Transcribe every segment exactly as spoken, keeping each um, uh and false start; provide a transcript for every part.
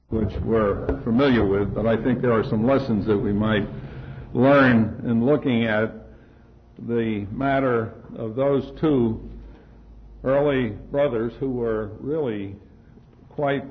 which we're familiar with, but I think there are some lessons that we might learn in looking at the matter of those two early brothers who were really quite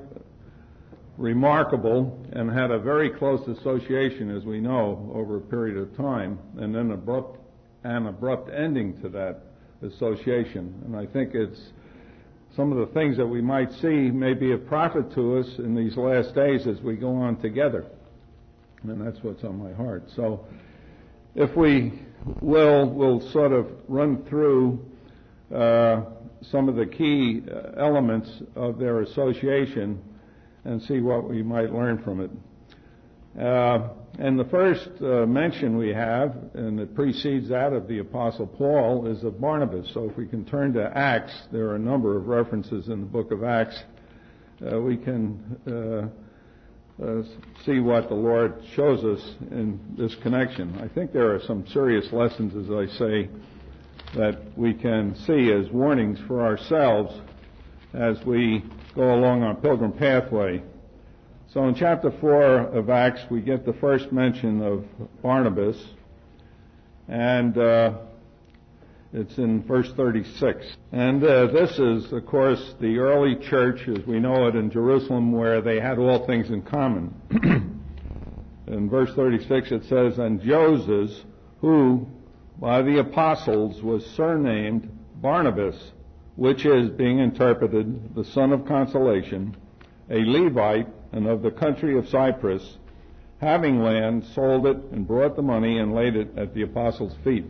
remarkable and had a very close association, as we know, over a period of time, and then abrupt, an abrupt ending to that association. And I think it's some of the things that we might see may be of profit to us in these last days as we go on together. And that's what's on my heart. So if we will, we'll sort of run through uh, some of the key elements of their association and see what we might learn from it. Uh, and the first uh, mention we have, and it precedes that of the Apostle Paul, is of Barnabas. So if we can turn to Acts, there are a number of references in the book of Acts. Uh, we can uh, uh, see what the Lord shows us in this connection. I think there are some serious lessons, as I say, that we can see as warnings for ourselves as we go along our pilgrim pathway. So in chapter four of Acts, we get the first mention of Barnabas, and uh, it's in verse thirty-six. And uh, this is, of course, the early church, as we know it, in Jerusalem, where they had all things in common. In verse thirty-six it says, "And Joses, who by the apostles was surnamed Barnabas, which is, being interpreted, the son of consolation, a Levite, and of the country of Cyprus, having land, sold it, and brought the money, and laid it at the apostles' feet."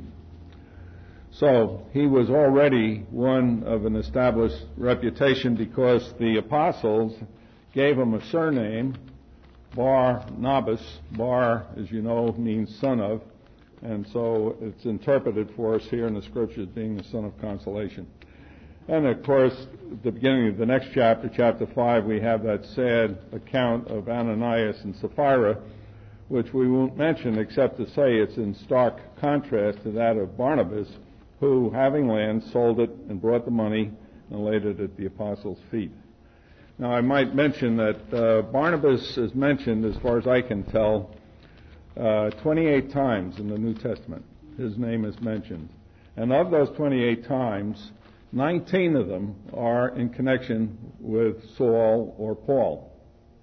So he was already one of an established reputation because the apostles gave him a surname, Barnabas. Bar, as you know, means son of, and so it's interpreted for us here in the Scriptures being the son of consolation. And of course, at the beginning of the next chapter, chapter five, we have that sad account of Ananias and Sapphira, which we won't mention except to say it's in stark contrast to that of Barnabas, who, having land, sold it and brought the money and laid it at the apostles' feet. Now, I might mention that uh, Barnabas is mentioned, as far as I can tell, uh, twenty-eight times in the New Testament. His name is mentioned. And of those twenty-eight times, nineteen of them are in connection with Saul or Paul.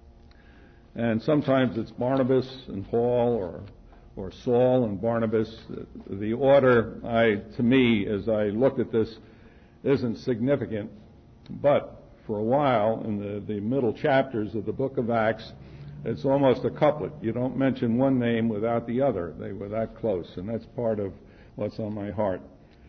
And sometimes it's Barnabas and Paul, or or Saul and Barnabas. The order, I, to me, as I look at this, isn't significant. But for a while, in the, the middle chapters of the book of Acts, it's almost a couplet. You don't mention one name without the other. They were that close, and that's part of what's on my heart.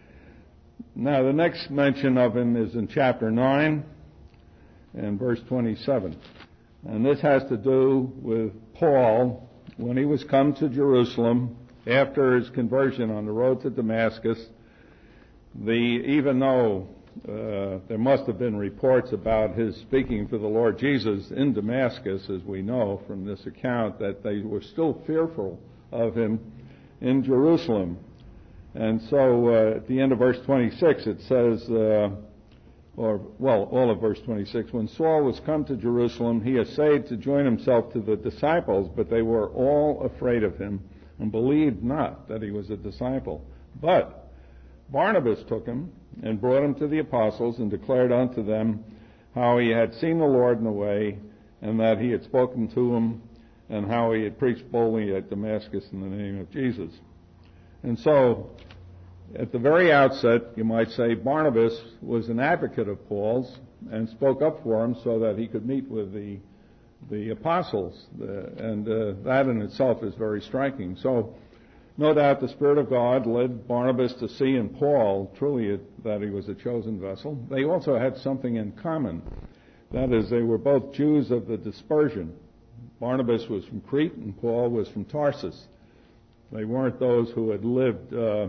Now, the next mention of him is in chapter nine and verse twenty-seven. And this has to do with Paul when he was come to Jerusalem after his conversion on the road to Damascus. The, even though uh, there must have been reports about his speaking for the Lord Jesus in Damascus, as we know from this account, that they were still fearful of him in Jerusalem. And so uh, at the end of verse twenty-six it says, uh, or, well, all of verse twenty-six, "When Saul was come to Jerusalem, he essayed to join himself to the disciples, but they were all afraid of him, and believed not that he was a disciple. But Barnabas took him, and brought him to the apostles, and declared unto them how he had seen the Lord in the way, and that he had spoken to him, and how he had preached boldly at Damascus in the name of Jesus." And so, at the very outset, you might say, Barnabas was an advocate of Paul's and spoke up for him so that he could meet with the the apostles. And uh, that in itself is very striking. So, no doubt the Spirit of God led Barnabas to see in Paul truly that he was a chosen vessel. They also had something in common. That is, they were both Jews of the dispersion. Barnabas was from Crete and Paul was from Tarsus. They weren't those who had lived uh,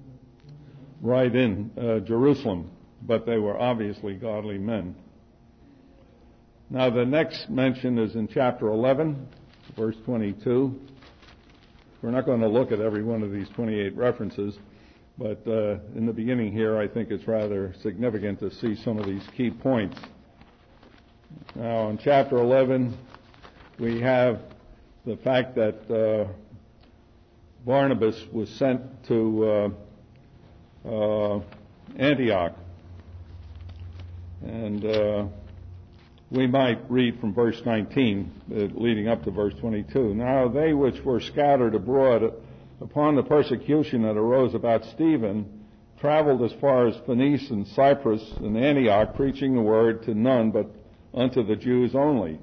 right in uh, Jerusalem, but they were obviously godly men. Now the next mention is in chapter eleven, verse twenty-two. We're not going to look at every one of these twenty-eight references, but uh, in the beginning here I think it's rather significant to see some of these key points. Now in chapter eleven, we have the fact that uh, Barnabas was sent to uh, uh, Antioch. And uh, we might read from verse nineteen, uh, leading up to verse twenty-two. Now they which were scattered abroad upon the persecution that arose about Stephen traveled as far as Phoenice and Cyprus and Antioch, preaching the word to none but unto the Jews only.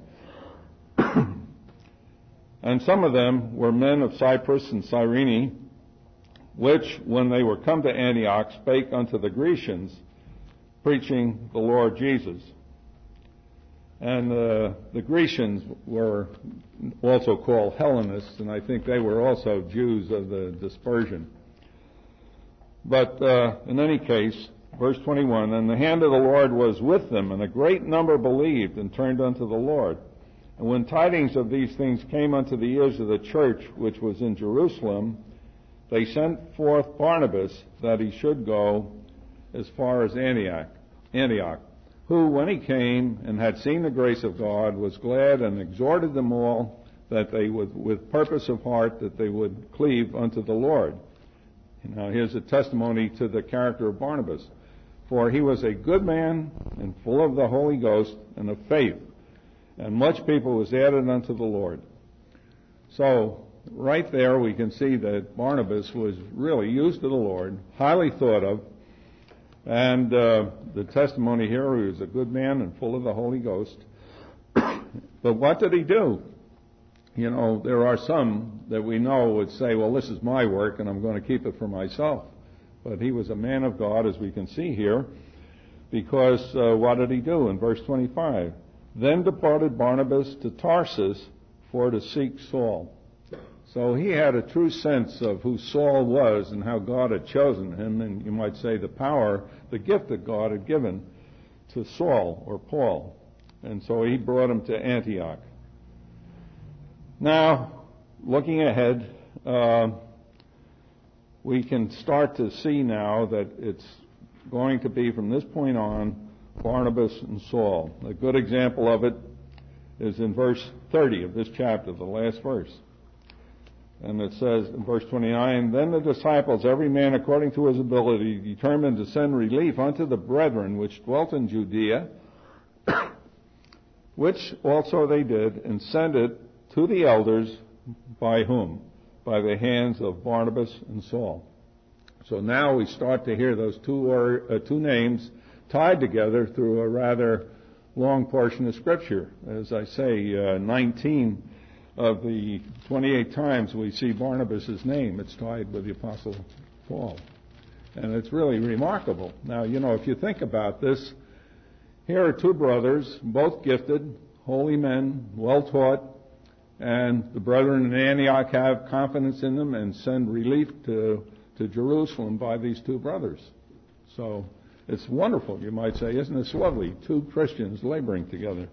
And some of them were men of Cyprus and Cyrene, which, when they were come to Antioch, spake unto the Grecians, preaching the Lord Jesus. And uh, the Grecians were also called Hellenists, and I think they were also Jews of the dispersion. But uh, in any case, verse twenty-one, and the hand of the Lord was with them, and a great number believed and turned unto the Lord. And when tidings of these things came unto the ears of the church which was in Jerusalem, they sent forth Barnabas that he should go as far as Antioch, Antioch, who, when he came and had seen the grace of God, was glad and exhorted them all that they would, with purpose of heart, that they would cleave unto the Lord. Now here's a testimony to the character of Barnabas. For he was a good man and full of the Holy Ghost and of faith, and much people was added unto the Lord. So right there we can see that Barnabas was really used to the Lord, highly thought of, and uh, the testimony here, he was a good man and full of the Holy Ghost. But what did he do? You know, there are some that we know would say, well, this is my work and I'm going to keep it for myself. But he was a man of God, as we can see here, because uh, what did he do? In verse twenty-five, then departed Barnabas to Tarsus for to seek Saul. So he had a true sense of who Saul was and how God had chosen him, and you might say the power, the gift that God had given to Saul or Paul. And so he brought him to Antioch. Now, looking ahead, uh, we can start to see now that it's going to be from this point on Barnabas and Saul. A good example of it is in verse thirty of this chapter, the last verse. And it says in verse twenty-nine, then the disciples, every man according to his ability, determined to send relief unto the brethren which dwelt in Judea, which also they did, and sent it to the elders, by whom? By the hands of Barnabas and Saul. So now we start to hear those two, or, uh, two names tied together through a rather long portion of Scripture. As I say, uh, nineteen of the twenty-eight times we see Barnabas' name, it's tied with the Apostle Paul. And it's really remarkable. Now, you know, if you think about this, here are two brothers, both gifted, holy men, well taught, and the brethren in Antioch have confidence in them and send relief to, to Jerusalem by these two brothers. So it's wonderful, you might say. Isn't this lovely? Two Christians laboring together.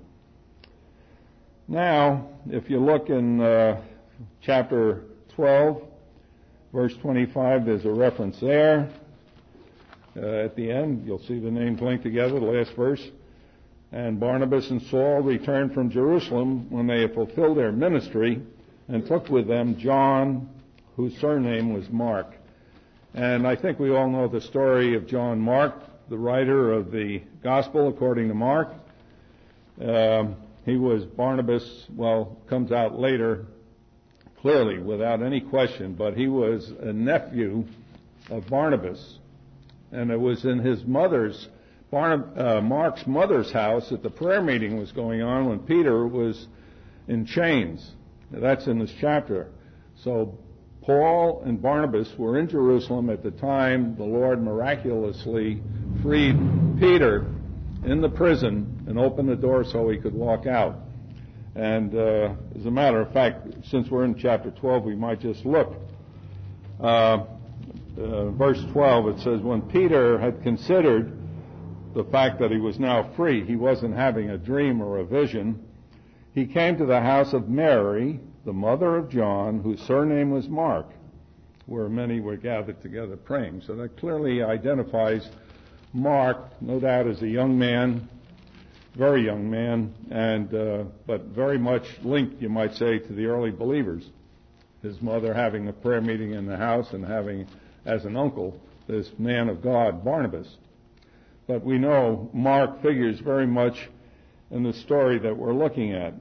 Now, if you look in uh, chapter twelve, verse twenty-five, there's a reference there. Uh, at the end, you'll see the names linked together, the last verse. And Barnabas and Saul returned from Jerusalem when they had fulfilled their ministry, and took with them John, whose surname was Mark. And I think we all know the story of John Mark, the writer of the Gospel according to Mark. Um, he was Barnabas, well, comes out later, clearly, without any question, but he was a nephew of Barnabas. And it was in his mother's, Barnab- uh, Mark's mother's house that the prayer meeting was going on when Peter was in chains. Now, that's in this chapter. So Paul and Barnabas were in Jerusalem at the time the Lord miraculously freed Peter in the prison and opened the door so he could walk out. And uh, as a matter of fact, since we're in chapter twelve, we might just look. Uh, uh, verse twelve, it says, when Peter had considered the fact that he was now free, he wasn't having a dream or a vision, he came to the house of Mary, the mother of John, whose surname was Mark, where many were gathered together praying. So that clearly identifies Mark, no doubt as a young man, very young man, and uh, but very much linked, you might say, to the early believers. His mother having a prayer meeting in the house and having, as an uncle, this man of God, Barnabas. But we know Mark figures very much in the story that we're looking at.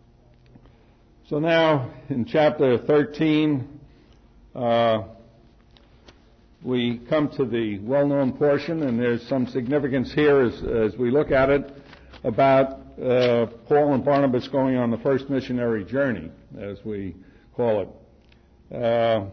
So now, in chapter thirteen, uh, we come to the well-known portion, and there's some significance here as, as we look at it about uh, Paul and Barnabas going on the first missionary journey, as we call it. Uh,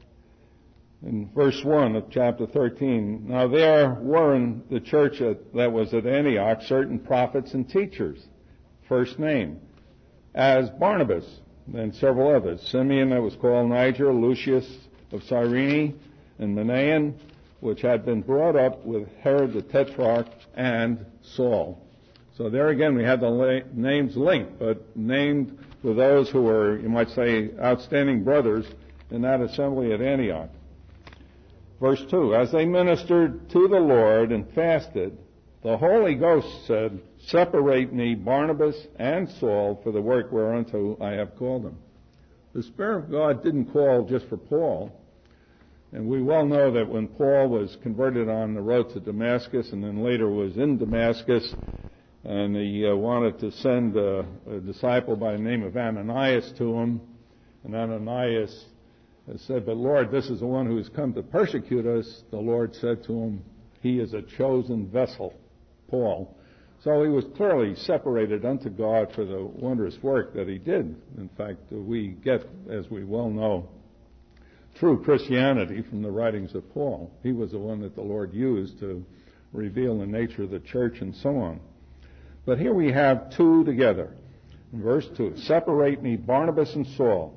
in verse one of chapter thirteen, now there were in the church at, that was at Antioch certain prophets and teachers, first name, as Barnabas, and several others, Simeon that was called Niger, Lucius of Cyrene, and Manaen, which had been brought up with Herod the Tetrarch, and Saul. So there again we have the la- names linked, but named with those who were, you might say, outstanding brothers in that assembly at Antioch. Verse two, as they ministered to the Lord and fasted, the Holy Ghost said, separate me, Barnabas and Saul, for the work whereunto I have called them. The Spirit of God didn't call just for Paul. And we well know that when Paul was converted on the road to Damascus and then later was in Damascus, and he uh, wanted to send a, a disciple by the name of Ananias to him, and Ananias said, but Lord, this is the one who has come to persecute us. The Lord said to him, he is a chosen vessel, Paul. So he was clearly separated unto God for the wondrous work that he did. In fact, we get, as we well know, true Christianity from the writings of Paul. He was the one that the Lord used to reveal the nature of the church and so on. But here we have two together. In verse two, separate me, Barnabas and Saul.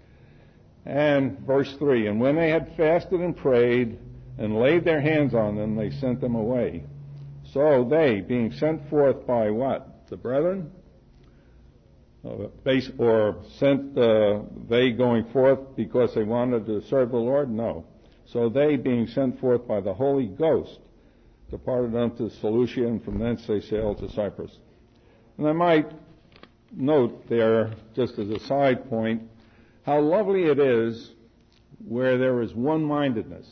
And verse three, and when they had fasted and prayed and laid their hands on them, they sent them away. So they, being sent forth by what? The brethren? Uh, base, or sent uh, they going forth because they wanted to serve the Lord? No. So they, being sent forth by the Holy Ghost, departed unto Seleucia, and from thence they sailed to Cyprus. And I might note there, just as a side point, how lovely it is where there is one-mindedness.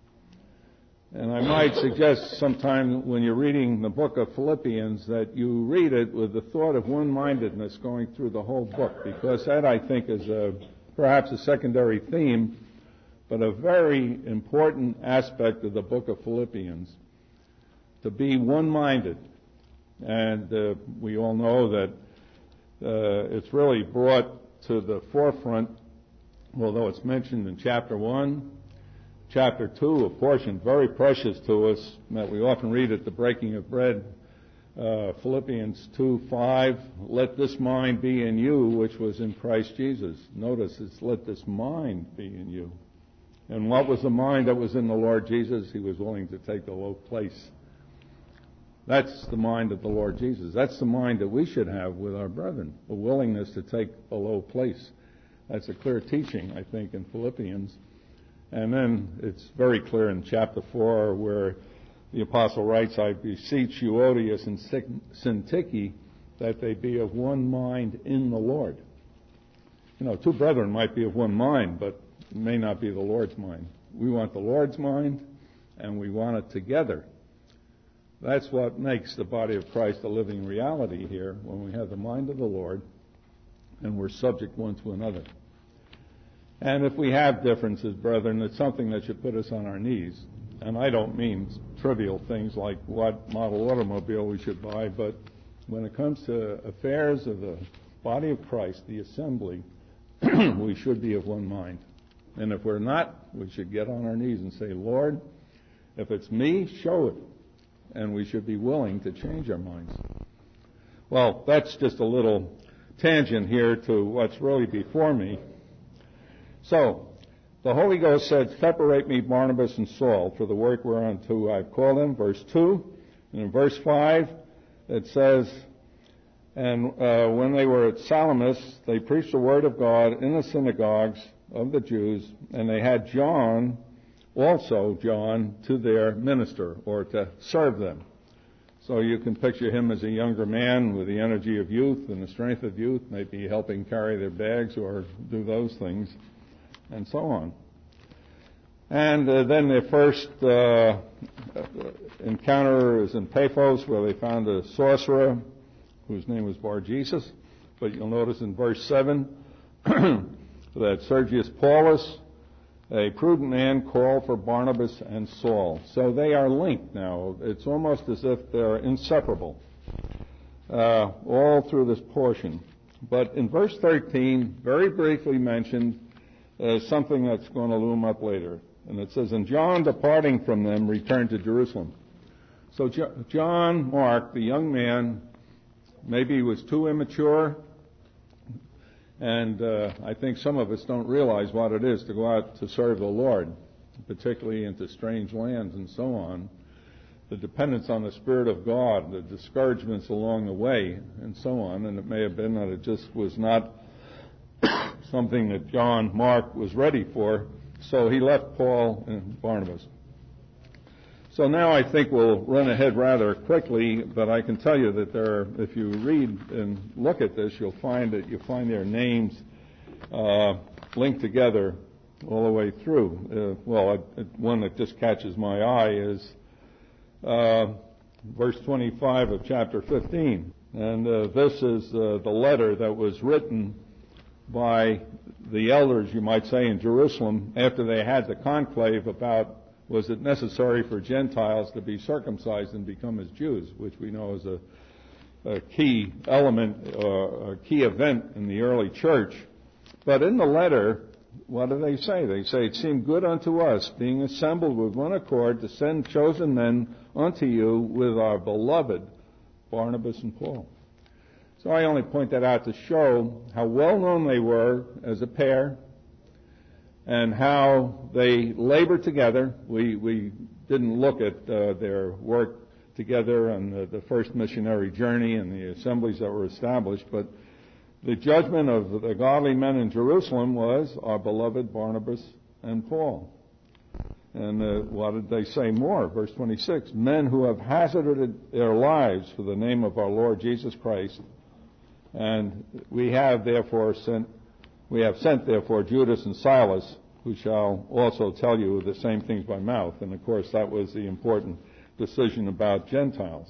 And I might suggest sometime when you're reading the book of Philippians that you read it with the thought of one-mindedness going through the whole book, because that, I think, is a, perhaps a secondary theme, but a very important aspect of the book of Philippians, to be one-minded. And uh, we all know that uh, it's really brought to the forefront, although it's mentioned in chapter one, chapter two, a portion very precious to us that we often read at the breaking of bread, uh, Philippians two five, let this mind be in you, which was in Christ Jesus. Notice it's let this mind be in you. And what was the mind that was in the Lord Jesus? He was willing to take the low place. That's the mind of the Lord Jesus. That's the mind that we should have with our brethren, a willingness to take a low place. That's a clear teaching, I think, in Philippians. And then it's very clear in chapter four where the apostle writes, I beseech you, Euodias and Syntyche, that they be of one mind in the Lord. You know, two brethren might be of one mind, but it may not be the Lord's mind. We want the Lord's mind, and we want it together. That's what makes the body of Christ a living reality here, when we have the mind of the Lord and we're subject one to another. And if we have differences, brethren, it's something that should put us on our knees. And I don't mean trivial things like what model automobile we should buy, but when it comes to affairs of the body of Christ, the assembly, we should be of one mind. And if we're not, we should get on our knees and say, Lord, if it's me, show it. And we should be willing to change our minds. Well, that's just a little tangent here to what's really before me. So, the Holy Ghost said, separate me, Barnabas and Saul, for the work whereunto I've called them, verse two. And in verse five, it says, and uh, when they were at Salamis, they preached the word of God in the synagogues of the Jews, and they had John, also John, to their minister, or to serve them. So you can picture him as a younger man with the energy of youth and the strength of youth, maybe helping carry their bags or do those things, and so on. And uh, then their first uh, encounter is in Paphos, where they found a sorcerer whose name was Bar-Jesus. But you'll notice in verse seven that Sergius Paulus, a prudent man, called for Barnabas and Saul. So they are linked now. It's almost as if they're inseparable uh, all through this portion. But in verse thirteen, very briefly mentioned uh, something that's going to loom up later. And it says, and John, departing from them, returned to Jerusalem. So Jo- John Mark, the young man, maybe he was too immature, and uh, I think some of us don't realize what it is to go out to serve the Lord, particularly into strange lands and so on. The dependence on the Spirit of God, the discouragements along the way, and so on. And it may have been that it just was not something that John Mark was ready for. So he left Paul and Barnabas. So now I think we'll run ahead rather quickly, but I can tell you that there are, if you read and look at this, you'll find that you find their names uh, linked together all the way through. Uh, well, uh, one that just catches my eye is uh, verse twenty-five of chapter fifteen. And uh, this is uh, the letter that was written by the elders, you might say, in Jerusalem after they had the conclave about was it necessary for Gentiles to be circumcised and become as Jews, which we know is a, a key element, uh, a key event in the early church. But in the letter, what do they say? They say, it seemed good unto us, being assembled with one accord, to send chosen men unto you with our beloved Barnabas and Paul. So I only point that out to show how well known they were as a pair and how they labored together. We we didn't look at uh, their work together on the, the first missionary journey and the assemblies that were established, but the judgment of the godly men in Jerusalem was our beloved Barnabas and Paul. And uh, what did they say more? Verse twenty-six, men who have hazarded their lives for the name of our Lord Jesus Christ. And we have therefore sent, we have sent therefore Judas and Silas, who shall also tell you the same things by mouth. And of course that was the important decision about Gentiles.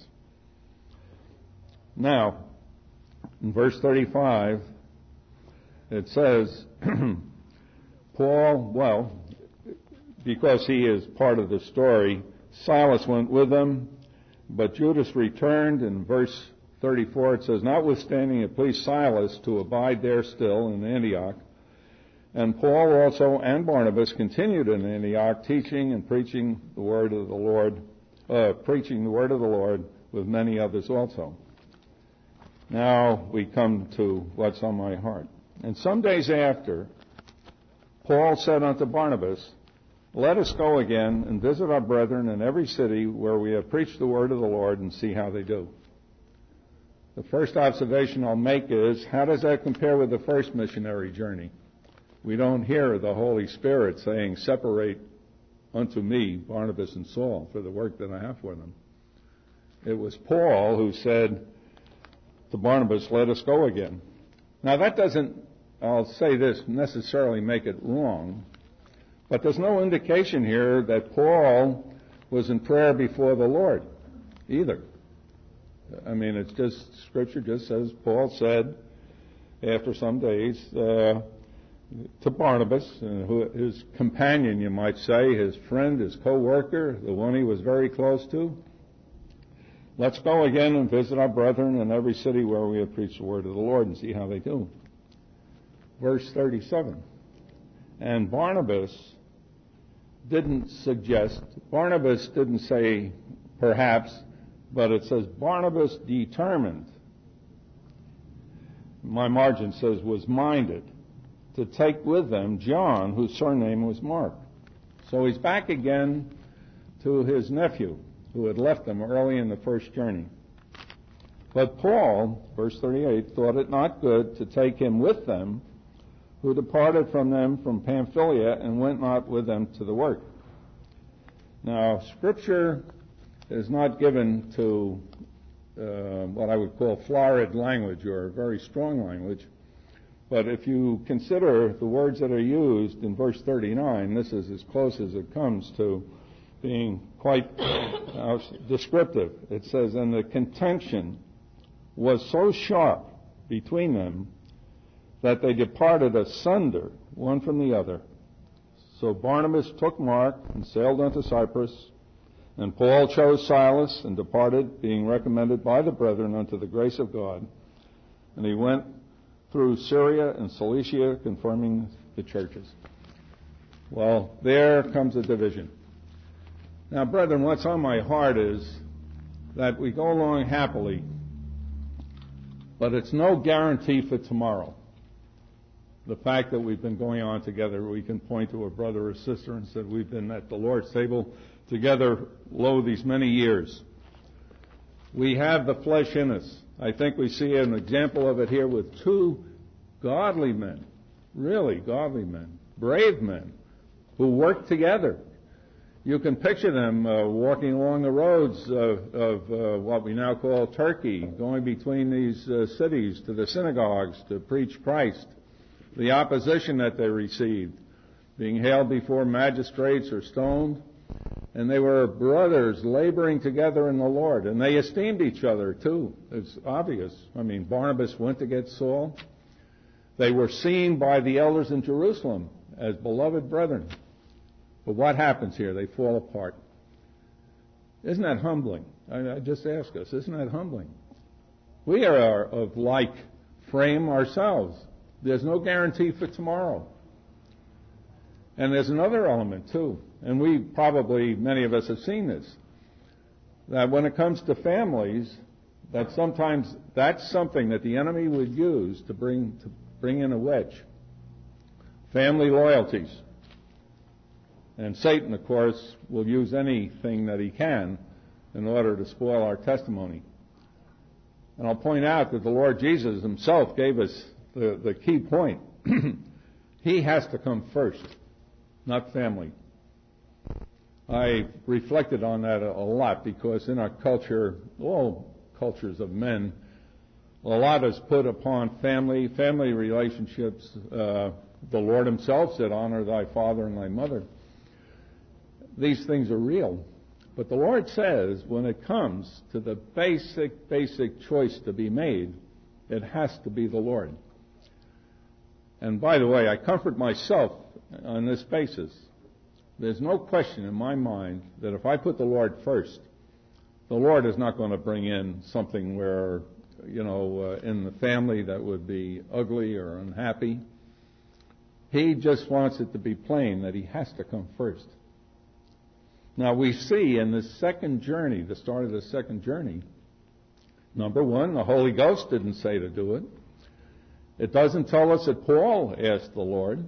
Now, in verse thirty-five, it says, Paul, well, because he is part of the story, Silas went with them, but Judas returned. In verse thirty-four, it says, notwithstanding it pleased Silas to abide there still in Antioch, and Paul also and Barnabas continued in Antioch, teaching and preaching the word of the Lord, uh, preaching the word of the Lord with many others also. Now we come to what's on my heart. And some days after, Paul said unto Barnabas, let us go again and visit our brethren in every city where we have preached the word of the Lord and see how they do. The first observation I'll make is, how does that compare with the first missionary journey? We don't hear the Holy Spirit saying, separate unto me Barnabas and Saul for the work that I have for them. It was Paul who said to Barnabas, let us go again. Now that doesn't, I'll say this, necessarily make it wrong, but there's no indication here that Paul was in prayer before the Lord either. I mean, it's just, Scripture just says, Paul said, after some days, uh, to Barnabas, uh, who, his companion, you might say, his friend, his co-worker, the one he was very close to, let's go again and visit our brethren in every city where we have preached the word of the Lord and see how they do. Verse thirty-seven. And Barnabas didn't suggest, Barnabas didn't say perhaps, but it says Barnabas determined, my margin says was minded, to take with them John, whose surname was Mark. So he's back again to his nephew, who had left them early in the first journey. But Paul, verse thirty-eight, thought it not good to take him with them, who departed from them from Pamphylia and went not with them to the work. Now, Scripture is not given to uh, what I would call florid language or very strong language. But if you consider the words that are used in verse thirty-nine, this is as close as it comes to being quite uh, descriptive. It says, and the contention was so sharp between them that they departed asunder one from the other. So Barnabas took Mark and sailed unto Cyprus, and Paul chose Silas and departed, being recommended by the brethren unto the grace of God. And he went through Syria and Cilicia, confirming the churches. Well, there comes a division. Now, brethren, what's on my heart is that we go along happily, but it's no guarantee for tomorrow. The fact that we've been going on together, we can point to a brother or sister and say we've been at the Lord's table together, lo, these many years. We have the flesh in us. I think we see an example of it here with two godly men, really godly men, brave men, who work together. You can picture them uh, walking along the roads of, of uh, what we now call Turkey, going between these uh, cities to the synagogues to preach Christ. The opposition that they received, being hailed before magistrates or stoned, and they were brothers laboring together in the Lord, and they esteemed each other too. It's obvious. I mean, Barnabas went to get Saul. They were seen by the elders in Jerusalem as beloved brethren. But what happens here? They fall apart. Isn't that humbling? I, I just ask us, isn't that humbling? We are of like frame ourselves. There's no guarantee for tomorrow. And there's another element, too. And we probably, many of us have seen this, that when it comes to families, that sometimes that's something that the enemy would use to bring, to bring in a wedge. Family loyalties. And Satan, of course, will use anything that he can in order to spoil our testimony. And I'll point out that the Lord Jesus himself gave us the, the key point. He has to come first, not family. I reflected on that a, a lot because in our culture, all cultures of men, a lot is put upon family, family relationships. Uh, the Lord himself said, honor thy father and thy mother. These things are real. But the Lord says when it comes to the basic, basic choice to be made, it has to be the Lord. And by the way, I comfort myself on this basis. There's no question in my mind that if I put the Lord first, the Lord is not going to bring in something where, you know, uh, in the family that would be ugly or unhappy. He just wants it to be plain that he has to come first. Now we see in this second journey, the start of the second journey, number one, the Holy Ghost didn't say to do it. It doesn't tell us that Paul asked the Lord.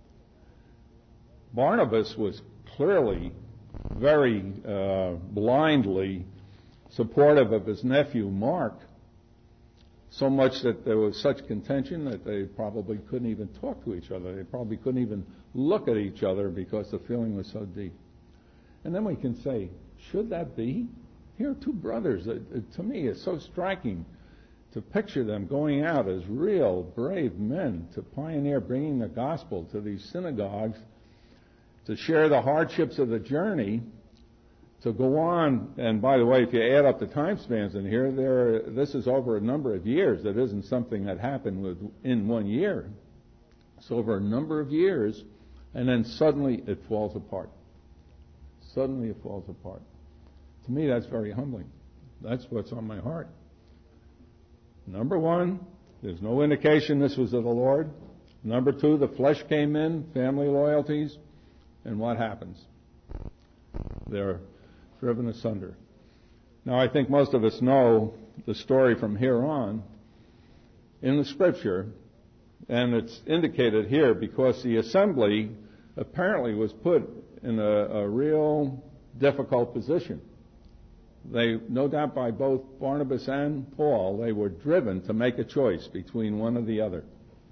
Barnabas was clearly very uh, blindly supportive of his nephew Mark, so much that there was such contention that they probably couldn't even talk to each other. They probably couldn't even look at each other because the feeling was so deep. And then we can say, should that be? Here are two brothers. It, it, to me, it's so striking to picture them going out as real brave men to pioneer bringing the gospel to these synagogues, to share the hardships of the journey, to go on. And by the way, if you add up the time spans in here, there this is over a number of years. That isn't something that happened within one year. It's over a number of years, and then suddenly it falls apart. Suddenly it falls apart. To me, that's very humbling. That's what's on my heart. Number one, there's no indication this was of the Lord. Number two, the flesh came in, family loyalties, and what happens? They're driven asunder. Now, I think most of us know the story from here on in the Scripture, and it's indicated here because the assembly apparently was put in a, a real difficult position. They, no doubt by both Barnabas and Paul, they were driven to make a choice between one or the other.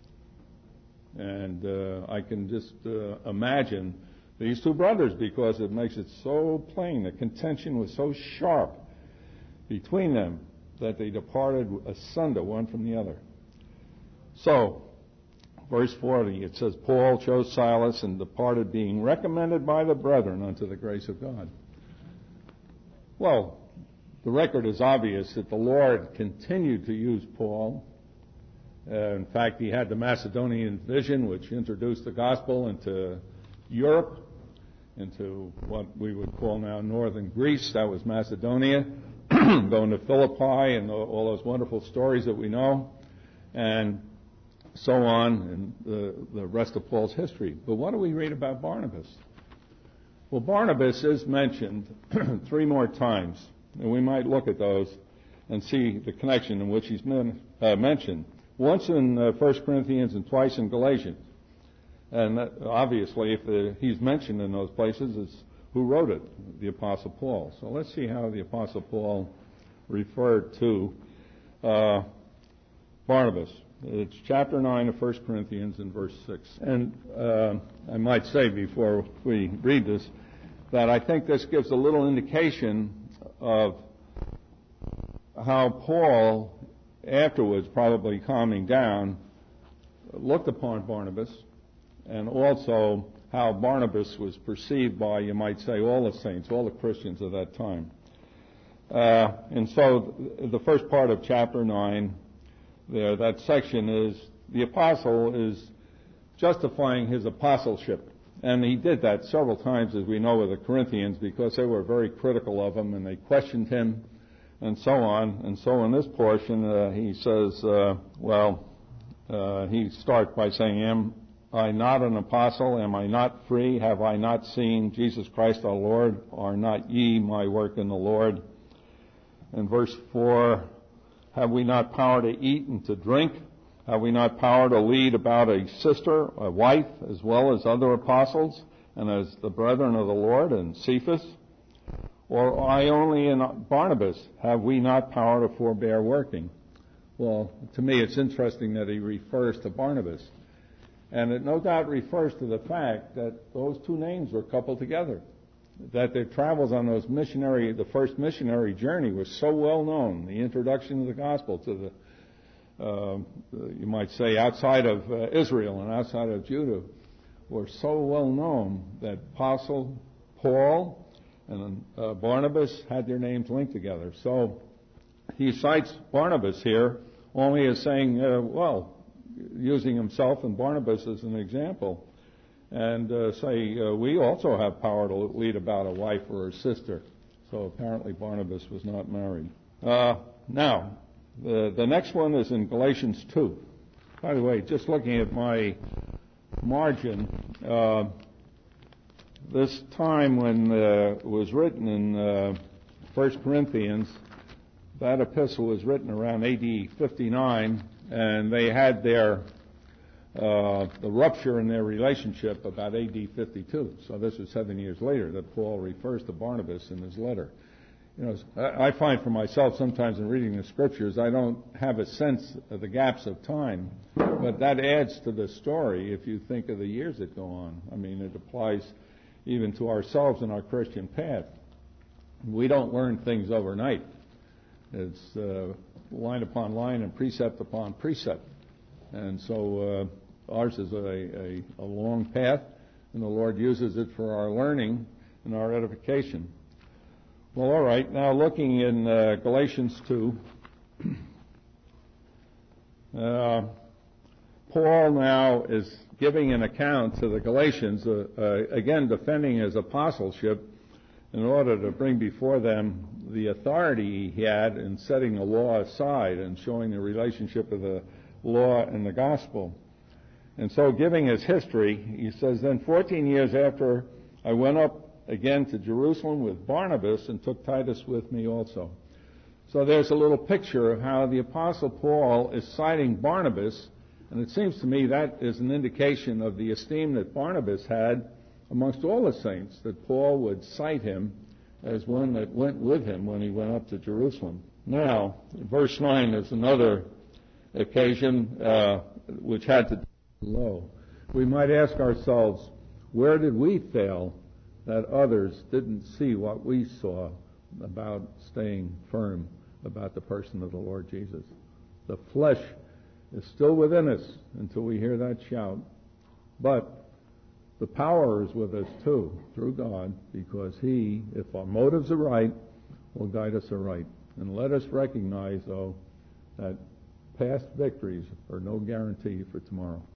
And uh, I can just uh, imagine these two brothers, because it makes it so plain. The contention was so sharp between them. that they departed asunder one from the other. So, verse forty, it says, Paul chose Silas and departed, being recommended by the brethren unto the grace of God. Well, the record is obvious that the Lord continued to use Paul. Uh, in fact, he had the Macedonian vision, which introduced the gospel into Europe, into what we would call now northern Greece. That was Macedonia, going to Philippi and all those wonderful stories that we know, and so on, and the, the rest of Paul's history. But what do we read about Barnabas? Well, Barnabas is mentioned three more times, and we might look at those and see the connection in which he's men, uh, mentioned. Once in uh, First Corinthians and twice in Galatians. And that, obviously, if the, he's mentioned in those places, it's who wrote it? The Apostle Paul. So let's see how the Apostle Paul referred to uh, Barnabas. It's chapter nine of First Corinthians and verse six. And uh, I might say before we read this that I think this gives a little indication of how Paul, afterwards probably calming down, looked upon Barnabas, and also how Barnabas was perceived by, you might say, all the saints, all the Christians of that time. Uh, and so the first part of chapter nine, there, that section is, the apostle is justifying his apostleship. And he did that several times, as we know, with the Corinthians, because they were very critical of him, and they questioned him, and so on. And so in this portion, uh, he says, uh, well, uh, he starts by saying, am I not an apostle? Am I not free? Have I not seen Jesus Christ our Lord? Are not ye my work in the Lord? In verse four, have we not power to eat and to drink? Have we not power to lead about a sister, a wife, as well as other apostles, and as the brethren of the Lord, and Cephas? Or I only and Barnabas, have we not power to forbear working? Well, to me it's interesting that he refers to Barnabas. And it no doubt refers to the fact that those two names were coupled together. That their travels on those missionary, the first missionary journey was so well known. The introduction of the gospel to the, uh, you might say, outside of uh, Israel and outside of Judah were so well known that Apostle Paul and uh, Barnabas had their names linked together. So he cites Barnabas here only as saying, uh, well, using himself and Barnabas as an example, and uh, say, uh, we also have power to lead about a wife or a sister. So apparently Barnabas was not married. Uh, now, the, the next one is in Galatians two. By the way, just looking at my margin, uh, this time when uh, it was written in uh, First Corinthians, that epistle was written around A D fifty-nine, and they had their uh, the rupture in their relationship about A D fifty-two. So this is seven years later that Paul refers to Barnabas in his letter. You know, I find for myself sometimes in reading the scriptures, I don't have a sense of the gaps of time, but that adds to the story if you think of the years that go on. I mean, it applies even to ourselves in our Christian path. We don't learn things overnight. It's uh, line upon line and precept upon precept. And so uh, ours is a, a, a long path, and the Lord uses it for our learning and our edification. Well, all right. Now looking in uh, Galatians two, uh, Paul now is giving an account to the Galatians, uh, uh, again defending his apostleship in order to bring before them the authority he had in setting the law aside and showing the relationship of the law and the gospel. And so giving his history, he says, then fourteen years after I went up again to Jerusalem with Barnabas and took Titus with me also. So there's a little picture of how the Apostle Paul is citing Barnabas, and it seems to me that is an indication of the esteem that Barnabas had amongst all the saints, that Paul would cite him as one that went with him when he went up to Jerusalem. Now, verse nine is another occasion uh, which had to do with low. We might ask ourselves, where did we fail that others didn't see what we saw about staying firm about the person of the Lord Jesus. The flesh is still within us until we hear that shout. But the power is with us too, through God, because He, if our motives are right, will guide us aright. And let us recognize, though, that past victories are no guarantee for tomorrow.